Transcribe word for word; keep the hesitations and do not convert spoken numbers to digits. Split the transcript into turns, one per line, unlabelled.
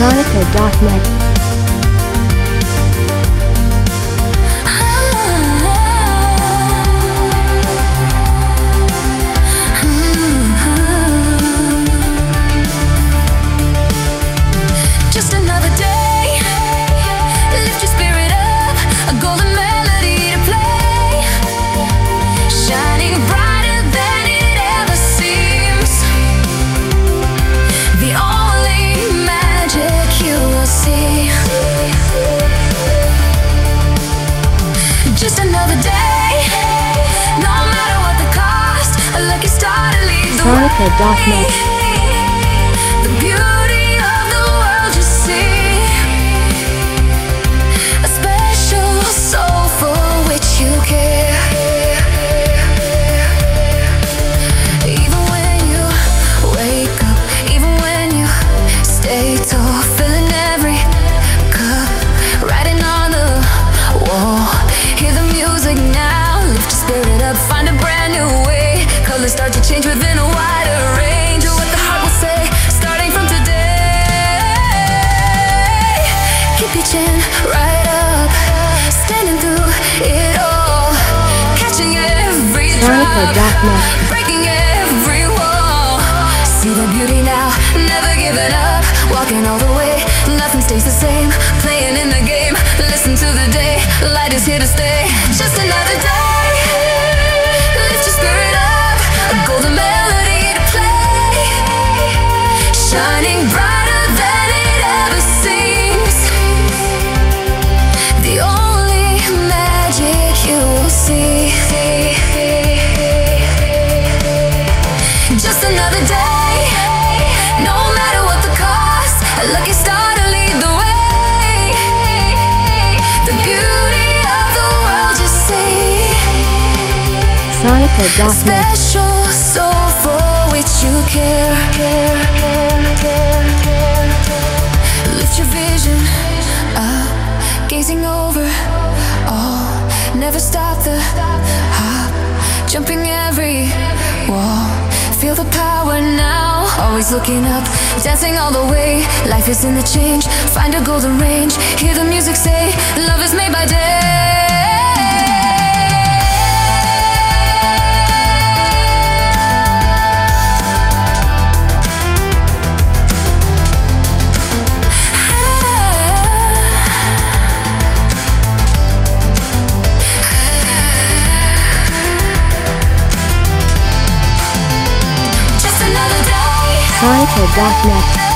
Sonica dot net.
Just another day, no matter what the cost, a lucky star to lead the
Sonica dot net.
way. The beauty of the world you see, a special soul for which you care. Even when you wake up, even when you stay tall, filling every cup, writing on the wall. Hear the music now, lift your spirit up, find a brand new way. Colors start to change within a wider range of what the heart will say, starting from today. Keep your chin right up, standing through it all, catching every drop, breaking every wall. See the beauty now, never giving up, walking all the way, nothing stays the same, playing in the game. Listen to the day, light is here to stay. Just another day, lift your spirit up, a golden melody to play, shining brighter than it ever seems. The only magic you will see. Just another day, no matter what the cost, a lucky star to lead the way. The beauty of the world you see,
Sonica dot net.
special soul for which you care. Lift your vision up, gazing over all. Never stop the hop, jumping every wall. Feel the power now, always looking up, dancing all the way. Life is in the change, find a golden range. Hear the music say, love is made by day.
Sonica dot net.